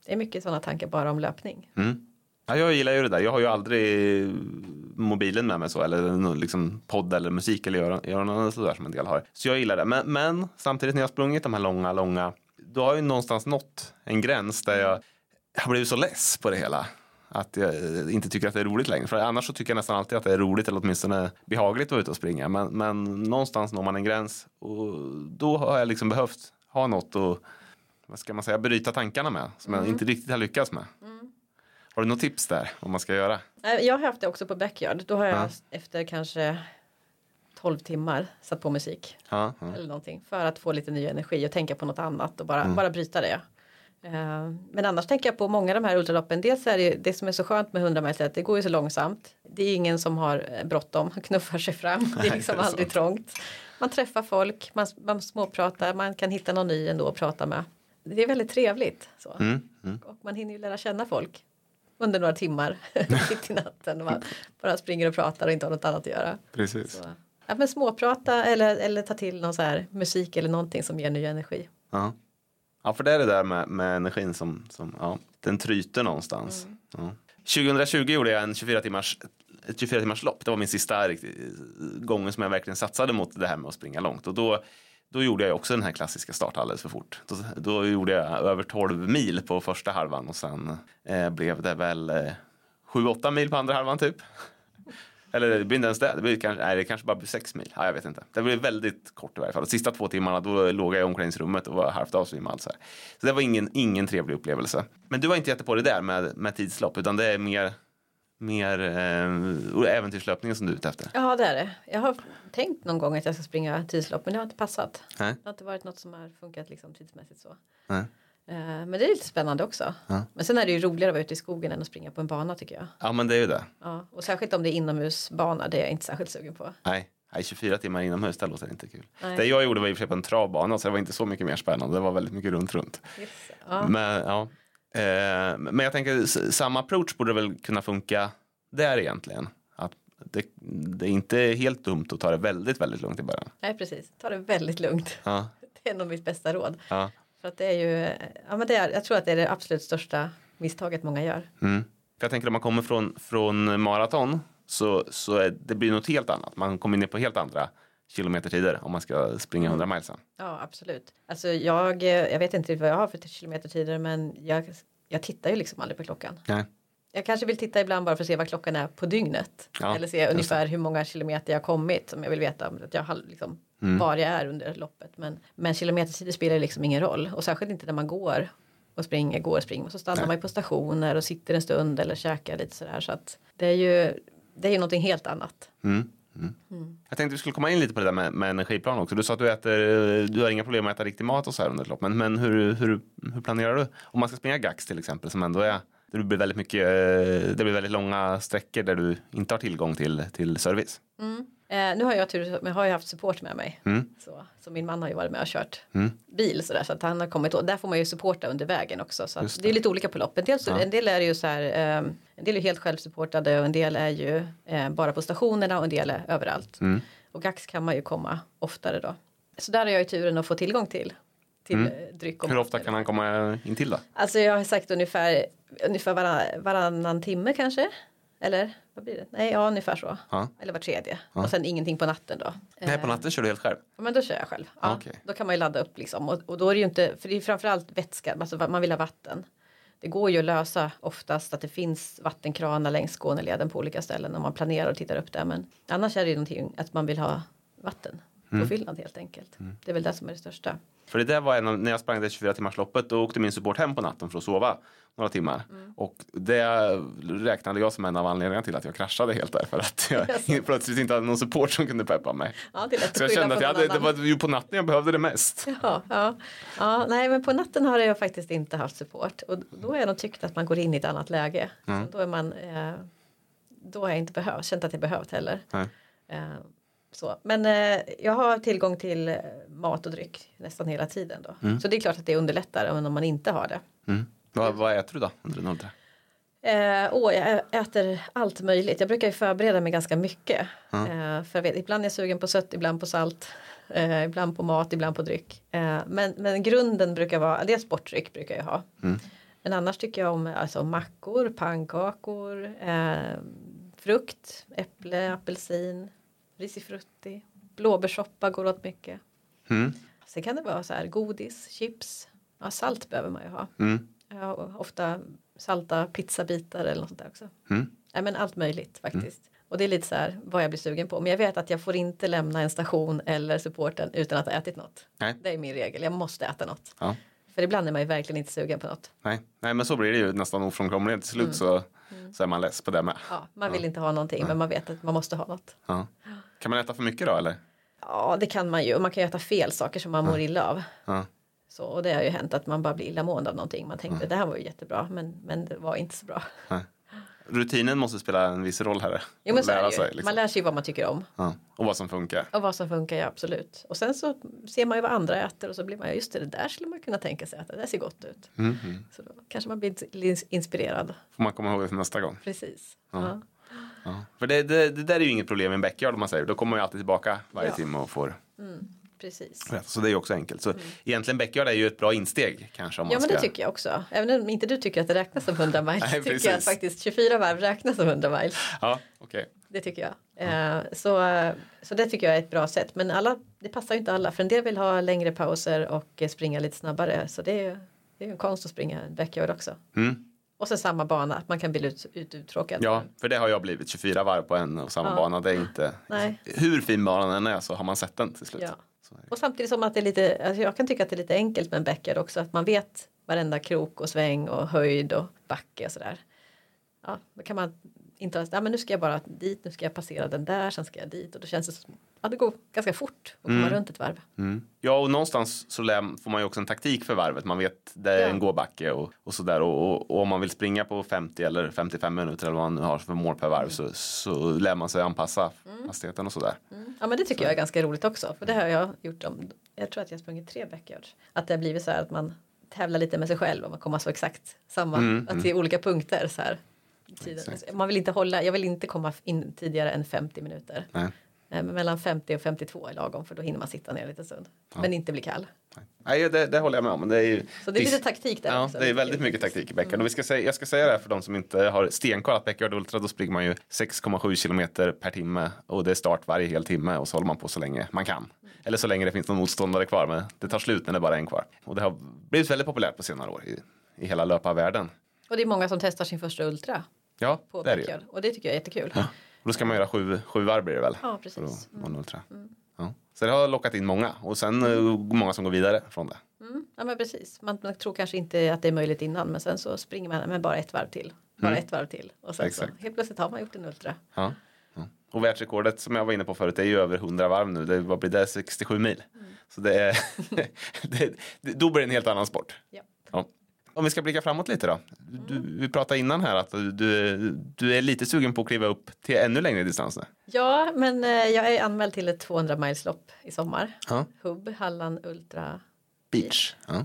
Det är mycket sådana tankar bara om löpning. Mm. Ja, jag gillar ju det där. Jag har ju aldrig mobilen med mig så, eller liksom podd eller musik eller göra, göra något sådär som en del har. Så jag gillar det. Men, men samtidigt när jag har sprungit de här långa, långa, då har jag ju någonstans nått en gräns där jag har blivit så less på det hela. Att jag inte tycker att det är roligt längre. För annars så tycker jag nästan alltid att det är roligt eller åtminstone behagligt att vara ute och springa. Men, men någonstans når man en gräns och då har jag liksom behövt ha något och vad ska man säga, bryta tankarna med som mm. jag inte riktigt har lyckats med. Mm. Har du något tips där om man ska göra? Jag har haft det också på backyard. Då har jag ja. efter kanske tolv timmar satt på musik. Ja, ja. Eller någonting. För att få lite ny energi och tänka på något annat och bara, mm. bara bryta det. Men annars tänker jag på många av de här ultraloppen. Dels är det det som är så skönt med hundra mil att det går ju så långsamt. Det är ingen som har bråttom, knuffar sig fram. Det är liksom Nej, det är aldrig trångt. Man träffar folk, man, man småpratar, man kan hitta någon ny ändå att prata med. Det är väldigt trevligt. Så. Mm, mm. Och man hinner ju lära känna folk under några timmar mitt i natten. Man bara springer och pratar och inte har något annat att göra. Precis. Så. Ja, men småprata eller, eller ta till någon så här musik eller någonting som ger ny energi. Ja. Ja, för det är det där med, med energin som, som ja, den tryter någonstans. Mm. Ja. tjugohundratjugo gjorde jag en tjugofyra timmars, ett tjugofyra timmars lopp. Det var min sista gången som jag verkligen satsade mot det här med att springa långt. Och då, då gjorde jag också den här klassiska start alldeles för fort. Då, då gjorde jag över tolv mil på första halvan och sen eh, blev det väl eh, sju åtta mil på andra halvan typ. Eller det blir inte ens det. Det blir kanske, nej, det kanske bara blir sex mil. Ja, jag vet inte. Det blir väldigt kort i varje fall. De sista två timmarna då låg jag i omklädningsrummet och var halvt avsvimmad. Så, så det var ingen, ingen trevlig upplevelse. Men du var inte jättepå det där med, med tidslopp. Utan det är mer, mer äh, äventyrslöpningen som du är ute efter. Ja, det är det. Jag har tänkt någon gång att jag ska springa tidslopp. Men det har inte passat. Nej. Det har inte varit något som har funkat liksom, tidsmässigt så. Nej. Men det är lite spännande också. Ja. Men sen är det ju roligare att vara ute i skogen än att springa på en bana tycker jag. Ja, men det är ju det. Ja, och särskilt om det är inomhusbana, det är jag inte särskilt sugen på. Nej, Nej tjugofyra timmar inomhus, det låter inte kul. Nej. Det jag gjorde var i och för sig på en travbana så det var inte så mycket mer spännande. Det var väldigt mycket runt runt. Yes. Ja. Men, ja. eh, men jag tänker, samma approach borde väl kunna funka där egentligen. Att det, det är inte helt dumt att ta det väldigt, väldigt lugnt i början. Nej, precis. Ta det väldigt lugnt. Ja. Det är nog mitt bästa råd. Ja. För att det är ju, ja men det är, jag tror att det är det absolut största misstaget många gör. Mm. För jag tänker om man kommer från, från maraton så, så är, det blir något helt annat. Man kommer ner på helt andra kilometertider om man ska springa hundra mil sen. Ja, absolut. Alltså jag, jag vet inte vad jag har för kilometertider men jag, jag tittar ju liksom aldrig på klockan. Nej. Jag kanske vill titta ibland bara för att se vad klockan är på dygnet. Ja, eller se ungefär hur många kilometer jag har kommit som jag vill veta att jag har liksom mm. var jag är under loppet. Men, men kilometertider spelar liksom ingen roll. Och särskilt inte när man går och springer, går och springer. Och så stannar Nej. man på stationer och sitter en stund eller käkar lite sådär. Så att det är ju, det är ju någonting helt annat. Mm. Mm. Mm. Jag tänkte vi skulle komma in lite på det där med, med energiplan också. Du sa att du äter, du har inga problem med att äta riktig mat och så här under ett lopp. Men, men hur, hur, hur planerar du? Om man ska springa Gax till exempel som ändå är det blir väldigt mycket, det blir väldigt långa sträckor där du inte har tillgång till, till service. Mm. Eh, nu har jag tur, men har ju haft support med mig. Mm. Så, så min man har ju varit med och kört mm. bil så, där, så att han har kommit och där får man ju supporta under vägen också. Så att det är lite olika på loppet. Dels, ja. En del är ju så här, eh, en del är helt självsupportade och en del är ju eh, bara på stationerna och en del är överallt. Mm. Och Gax kan man ju komma oftare då. Så där har jag ju turen att få tillgång till. till mm. dryck och Hur ofta kan han komma in till då? Alltså jag har sagt ungefär, ungefär varann, varannan timme kanske. Eller vad blir det? Nej, ja ungefär så. Ja. Eller var tredje. Ja. Och sen ingenting på natten då. Nej, på natten kör du helt själv? Ja, men då kör jag själv. Ja. Okay. Då kan man ju ladda upp liksom. Och, och då är det ju inte, för det är framförallt vätska. Alltså man vill ha vatten. Det går ju att lösa oftast att det finns vattenkranar längs Skåneleden på olika ställen. Om man planerar och tittar upp där. Men annars är det ju någonting att man vill ha vatten. På mm. Finland helt enkelt. Mm. Det är väl det som är det största. För det där var en av, när jag sprang det tjugofyra timmars loppet då åkte min support hem på natten för att sova några timmar. Mm. Och det räknade jag som en av anledningarna till att jag kraschade helt där. För att jag yes. plötsligt inte hade någon support som kunde peppa mig. Ja, det är lätt så jag kände att jag hade, det var ju på natten jag behövde det mest. Ja, ja. ja, nej men på natten har jag faktiskt inte haft support. Och då har jag nog tyckt att man går in i ett annat läge. Mm. Då är man, eh, då har jag inte behövt, känt att jag behövt heller. Nej. Eh, Så. Men eh, jag har tillgång till eh, mat och dryck nästan hela tiden då. Mm. Så det är klart att det underlättar även om man inte har det. Mm. Vad, vad äter du då under en ålder? Eh, åh, jag äter allt möjligt. Jag brukar ju förbereda mig ganska mycket. Mm. Eh, för jag vet, ibland är jag sugen på sött, ibland på salt. Eh, ibland på mat, ibland på dryck. Eh, men, men grunden brukar vara, det är sportdryck brukar jag ha. Mm. Men annars tycker jag om alltså, mackor, pannkakor, eh, frukt, äpple, apelsin, risifrutti, blåbärssoppa går åt mycket. Mm. Sen kan det vara så här godis, chips, ja, salt behöver man ju ha. Mm. Ja, och ofta salta pizzabitar eller något sånt där också. Mm. Ja, men allt möjligt faktiskt. Mm. Och det är lite så här vad jag blir sugen på. Men jag vet att jag får inte lämna en station eller supporten utan att ha ätit något. Nej. Det är min regel. Jag måste äta något. Ja. För ibland är man ju verkligen inte sugen på något. Nej, Nej men så blir det ju nästan ofrånkomligt. Till slut mm. så, mm. så är man less på det med. Ja, man vill ja. inte ha någonting ja. men man vet att man måste ha något. Ja. Kan man äta för mycket då eller? Ja, det kan man ju. Och man kan ju äta fel saker som man ja. mår illa av. Ja. Så, och det har ju hänt att man bara blir illamående av någonting. Man tänkte ja. det här var ju jättebra men, men det var inte så bra. Ja. Rutinen måste spela en viss roll här. Jo, men så lära sig, liksom. Man lär sig vad man tycker om. Ja. Och vad som funkar. Och vad som funkar, ja absolut. Och sen så ser man ju vad andra äter och så blir man just det, det där skulle man kunna tänka sig att det där ser gott ut. Mm, mm. Så då kanske man blir inspirerad. Får man komma ihåg det för nästa gång. Precis. Ja. Ja. Ja. För det, det, det där är ju inget problem i en backyard om man säger. Då kommer man ju alltid tillbaka varje ja. timme och får... Mm. Precis. Så det är ju också enkelt. Så mm. egentligen backyard är ju ett bra insteg kanske. Om ja man men ska... det tycker jag också. Även om inte du tycker att det räknas som hundra miles. Nej, tycker precis. jag att faktiskt tjugofyra varv räknas som hundra miles. Ja, okej. Okay. Det tycker jag. Mm. Eh, så, så det tycker jag är ett bra sätt. Men alla, det passar ju inte alla. För en del vill ha längre pauser och springa lite snabbare. Så det är, det är en konst att springa backyard också. Mm. Och så samma bana, att man kan bli ut, ut, uttråkad. Ja, för det har jag blivit. tjugofyra varv på en och samma ja. bana. Det är inte... Nej. Hur fin banan än är så har man sett den till slut. Ja. Och samtidigt som att det är lite, alltså jag kan tycka att det är lite enkelt med en backyard också. Att man vet varenda krok och sväng och höjd och backe och sådär. Ja, då kan man inte ha, ja men nu ska jag bara dit, nu ska jag passera den där, sen ska jag dit. Och då känns det som, ja det går ganska fort att komma mm. runt ett varv. Mm. Ja, och någonstans så får man ju också en taktik för varvet. Man vet det är ja. en gåbacke och, och sådär. Och, och, och om man vill springa på femtio eller femtiofem minuter eller vad man har för mål per varv mm. så, så lär man sig anpassa mm. hastigheten och sådär. Mm. Ja, men det tycker så. jag är ganska roligt också. För det har jag gjort om, jag tror att jag har sprungit tre backyards. Att det har blivit så här att man tävlar lite med sig själv och man kommer så exakt samma, mm. att det är olika punkter så här. Tiden. Man vill inte hålla, jag vill inte komma in tidigare än femtio minuter. Nej. Men mellan femtio och femtiotvå är lagom för då hinner man sitta ner lite stund. Ja. Men inte bli kall. Nej, det, det håller jag med om. Det är ju, så det är lite taktik där ja, också. Det är väldigt mycket taktik i backyard. Mm. Och vi ska säga, jag ska säga det här för de som inte har stenkoll att backyard ultra, då springer man ju sex komma sju kilometer per timme och det är start varje hel timme och så håller man på så länge man kan. Mm. Eller så länge det finns någon motståndare kvar, men det tar slut när det är bara en kvar. Och det har blivit väldigt populärt på senare år i, i hela löparvärlden. Och det är många som testar sin första ultra. Ja, på det är det. Och det tycker jag är jättekul. Ja. Och då ska man göra sju, sju varv blir det väl? Ja, precis. Mm. Ultra. Mm. Ja. Så det har lockat in många. Och sen mm. många som går vidare från det. Mm. Ja, men precis. Man, man tror kanske inte att det är möjligt innan. Men sen så springer man med bara ett varv till. Bara mm. ett varv till. Och sen så helt plötsligt har man gjort en ultra. Ja. Ja. Och världsrekordet som jag var inne på förut är ju över hundra varv nu. Det, vad blir det? sextiosju mil. Mm. Så det är... det, då blir det en helt annan sport. Ja. Ja. Om vi ska blicka framåt lite då. Du, vi pratade innan här att du, du är lite sugen på att kliva upp till ännu längre distans nu. Ja, men eh, jag är anmäld till ett tvåhundra mileslopp i sommar. Ja. Hub, Halland, Ultra Beach. Ja.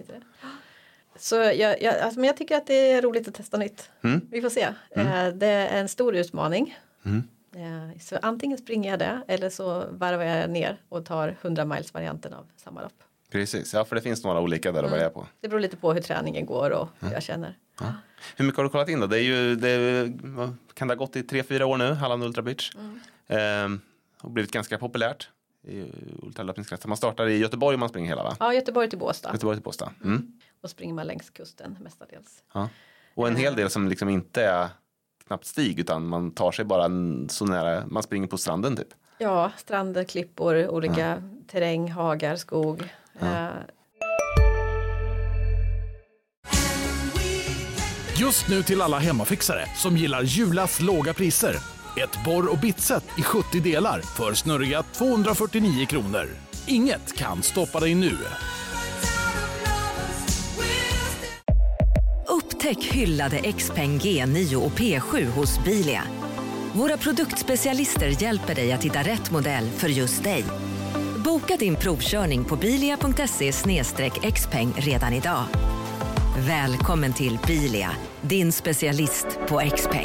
Så jag, jag, alltså, men jag tycker att det är roligt att testa nytt. Mm. Vi får se. Mm. Eh, det är en stor utmaning. Mm. Eh, så antingen springer jag det eller så varvar jag ner och tar hundra miles varianten av samma lopp. Precis, ja för det finns några olika där att mm. välja på. Det beror lite på hur träningen går och hur mm. jag känner. Ja. Hur mycket har du kollat in då? Det är ju, det, kan det ha gått i tre, fyra år nu, Halland Ultra Beach. Mm. Ehm, och blivit ganska populärt i ultralöpningskretsar. Man startar i Göteborg om man springer hela va? Ja, Göteborg till Båstad. Göteborg till Båstad. Mm. Och springer man längs kusten mestadels. Ja. Och en hel del som liksom inte är knappt stig utan man tar sig bara så nära, man springer på stranden typ. Ja, stränder, klippor, olika ja. terräng, hagar, skog. Ja. Uh, Just nu till alla hemmafixare som gillar Julas låga priser. Ett borr- och bitset i sjuttio delar för snurriga tvåhundrafyrtionio kronor. Inget kan stoppa dig nu. Upptäck hyllade Xpeng G nio och P sju hos Bilia. Våra produktspecialister hjälper dig att hitta rätt modell för just dig. Boka din provkörning på bilia punkt se slash xpeng redan idag. Välkommen till Bilia, din specialist på Xpeng.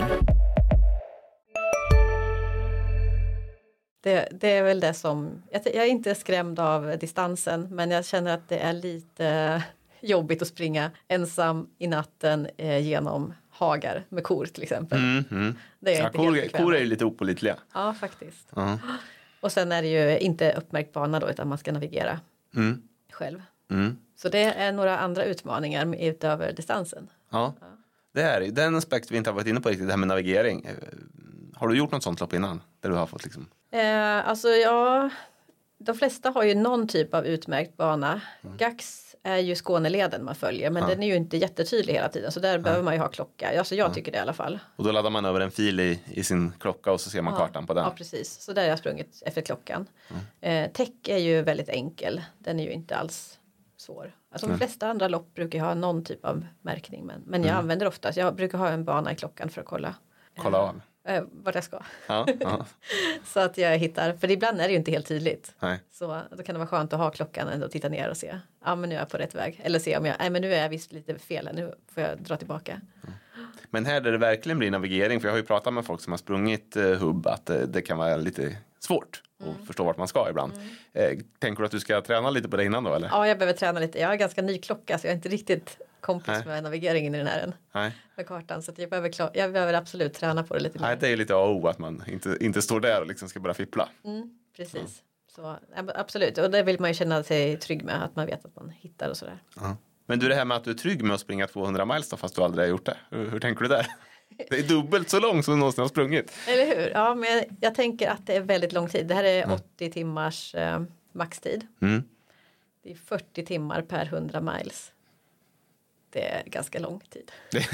Det, det är väl det som, jag, jag är inte skrämd av distansen men jag känner att det är lite jobbigt att springa ensam i natten eh, genom hagar med kor till exempel. Mm, mm. Det är ja, inte kor, helt kor är ju lite opålitliga. Ja, faktiskt. Uh-huh. Och sen är det ju inte uppmärkt bana då, utan man ska navigera mm. själv. Mm. Så det är några andra utmaningar utöver distansen. Ja, ja. Det är den aspekt vi inte har varit inne på riktigt, det här med navigering. Har du gjort något sånt lopp innan? Där du har fått liksom... Eh, alltså ja, de flesta har ju någon typ av utmärkt bana. Mm. Gax är ju Skåneleden man följer, men ja. den är ju inte jättetydlig hela tiden. Så där ja. behöver man ju ha klocka. Alltså jag ja. tycker det i alla fall. Och då laddar man över en fil i, i sin klocka och så ser man ja. kartan på den. Ja, precis. Så där har jag sprungit efter klockan. Mm. Eh, tech är ju väldigt enkel. Den är ju inte alls svår. Alltså de flesta andra lopp brukar ha någon typ av märkning. Men, men jag mm. använder oftast, jag brukar ha en bana i klockan för att kolla. Kolla av. Eh, vart jag ska. Ja, ja. Så att jag hittar, för ibland är det ju inte helt tydligt. Nej. Så då kan det vara skönt att ha klockan och titta ner och se. Ja, men nu är jag på rätt väg. Eller se om jag, nej men nu är jag visst lite fel. Nu får jag dra tillbaka. Mm. Men här där det verkligen blir navigering, för jag har ju pratat med folk som har sprungit eh, hubb, att eh, det kan vara lite svårt att mm. förstå vart man ska ibland. Mm. Eh, tänker du att du ska träna lite på det innan då, eller? Ja, jag behöver träna lite. Jag har ganska ny klocka, så jag är inte riktigt kompis Nej. med navigeringen i den här än. Nej. Med kartan, så att jag, behöver klar, jag behöver absolut träna på det lite mer. Nej, det är lite A och O att man inte, inte står där och liksom ska börja fippla. Mm, precis. Mm. Så, absolut, och det vill man ju känna sig trygg med, att man vet att man hittar och sådär. Mm. Men du, det här med att du är trygg med att springa tvåhundra miles då, fast du aldrig har gjort det. Hur, hur tänker du där? Det är dubbelt så långt som du någonsin har sprungit. Eller hur? Ja, men jag, jag tänker att det är väldigt lång tid. Det här är mm. åttio timmars eh, maxtid. Mm. Det är fyrtio timmar per hundra miles. Det är ganska lång tid.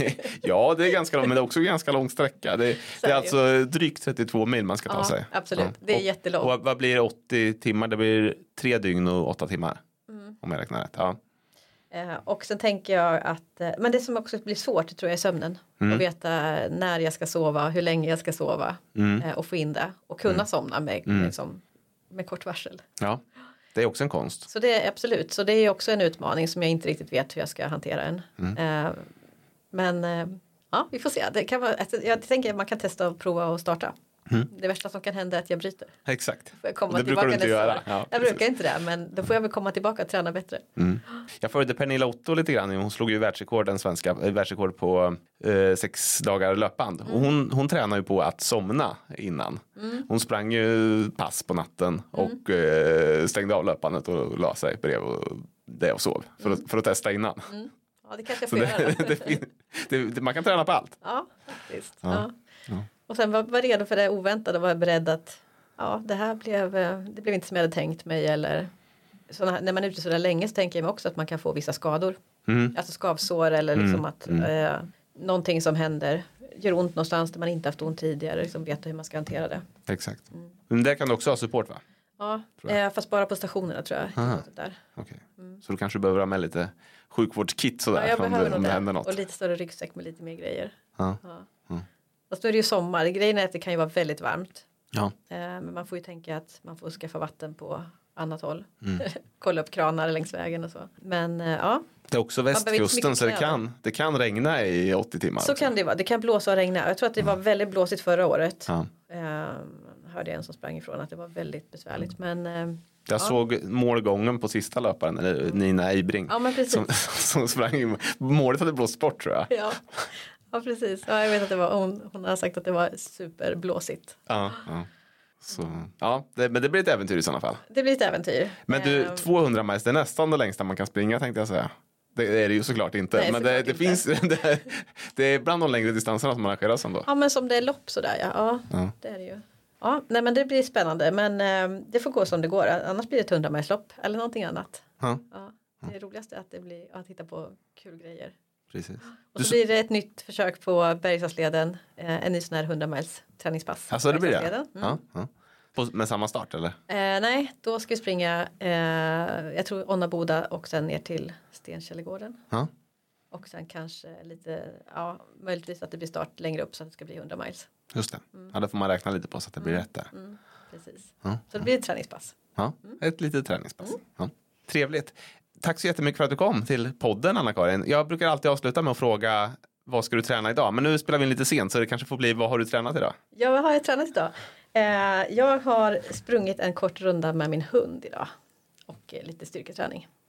Ja, det är ganska lång, men det är också en ganska lång sträcka. Det, det är alltså drygt trettiotvå mil man ska ta ja, sig. Absolut, ja. Det är jättelångt. Och, och vad blir åttio timmar? Det blir tre dygn och åtta timmar. Mm. Om jag räknar rätt, ja. Eh, och sen tänker jag att, eh, men det som också blir svårt tror jag är sömnen. Mm. Att veta när jag ska sova, hur länge jag ska sova mm. eh, och få in det. Och kunna mm. somna med, mm. liksom, med kort varsel. Ja, det är också en konst. Så det är absolut, så det är också en utmaning som jag inte riktigt vet hur jag ska hantera än. Mm. Eh, men eh, ja, vi får se. Det kan vara, jag tänker att man kan testa och prova och starta. Mm. Det värsta som kan hända är att jag bryter. Exakt. Jag komma det brukar du inte göra. Ja, jag brukar inte det, men då får jag väl komma tillbaka och träna bättre. Mm. Jag följde Pernilla Otto lite grann. Hon slog ju världsrekord, den svenska världsrekord på eh, sex dagar löpband. Mm. Och hon, hon tränar ju på att somna innan. Mm. Hon sprang ju pass på natten och mm. eh, stängde av löpandet och la sig bredvid det och sov för, mm. att, för att testa innan. Mm. Ja, det kanske jag får göra. det, det, det, man kan träna på allt. Ja, faktiskt. Ja. Ja. Ja. Och sen var, var redo för det oväntade och var beredd att ja, det här blev, det blev inte som jag hade tänkt mig. Eller, såna, när man är ute så där länge så tänker jag mig också att man kan få vissa skador. Mm. Alltså skavsår eller liksom mm. att mm. Eh, någonting som händer gör ont någonstans där man inte haft ont tidigare. Liksom veta hur man ska hantera det. Exakt. Mm. Men där kan du också ha support, va? Ja, eh, fast bara på stationerna tror jag. Där. Okay. Mm. Så du kanske behöver ha med lite sjukvårdskit sådär. Ja, jag behöver det, om det. det händer något. Och lite större ryggsäck med lite mer grejer. Ja. Ja. Mm. Fast då är det ju sommar. Grejen är att det kan ju vara väldigt varmt. Ja. Eh, men man får ju tänka att man får skaffa vatten på annat håll. Mm. Kolla upp kranar längs vägen och så. Men eh, ja. Det är också västkusten så det kan, det kan regna i åttio timmar. Så också. Kan det vara. Det kan blåsa och regna. Jag tror att det var väldigt blåsigt förra året. Ja. Eh, hörde en som sprang ifrån att det var väldigt besvärligt. Men... Eh, Jag ja. såg målgången på sista löparen, eller Nina Eibring. Ja, men precis. Som, som sprang i målet hade blåst bort tror jag. Ja. Ja, precis. Ja, jag vet att det var, hon, hon har sagt att det var superblåsigt. Ja, ja. Så, ja det, men det blir ett äventyr i sådana fall. Det blir ett äventyr. Men du, um, tvåhundra miles, det är nästan det längsta man kan springa tänkte jag säga. Det är det ju såklart inte. Nej, men det, det inte. finns, det, det är bland de längre distanserna som man arrangerar som då. Ja, men som det är lopp sådär, ja. Ja, ja. Det är det ju. Ja, nej men det blir spännande. Men eh, det får gå som det går. Annars blir det ett hundra miles lopp eller någonting annat. Ja. Ja, det roligaste är att det blir att titta på kul grejer. Precis. Och så blir det ett nytt försök på Bergslagsleden. Eh, en ny sån här hundra miles träningspass. Alltså det blir det? Mm. Ja, ja. På, med samma start eller? Eh, nej, då ska vi springa eh, jag tror Onnaboda och sen ner till Stenkällegården. Ja. Och sen kanske lite, ja, möjligtvis att det blir start längre upp så att det ska bli hundra miles. Just det. Mm. Ja, det får man räkna lite på så att det blir mm. rätt där. Mm. Precis. Ja. Så det blir ett träningspass. Ja, ett litet träningspass. Mm. Ja. Trevligt. Tack så jättemycket för att du kom till podden, Anna-Karin. Jag brukar alltid avsluta med att fråga vad ska du träna idag? Men nu spelar vi in lite sent så det kanske får bli vad har du tränat idag? Ja, vad har jag tränat idag? Eh, jag har sprungit en kort runda med min hund idag. Och eh, lite styrketräning.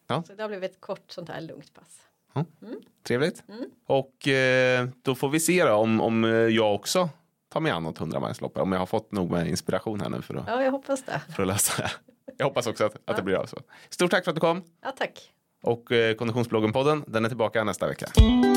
Ja. Så det har blivit ett kort sånt här lugnt pass. Ja. Mm. Trevligt. Mm. Och eh, då får vi se då, om, om jag också tar mig an något hundramilslopp. Om jag har fått nog med inspiration här nu för att, ja, jag hoppas det. För att lösa det. Jag hoppas också att, att ja. det blir av så. Stort tack för att du kom. Ja, tack. Och eh, Konditionsbloggen-podden, den är tillbaka nästa vecka.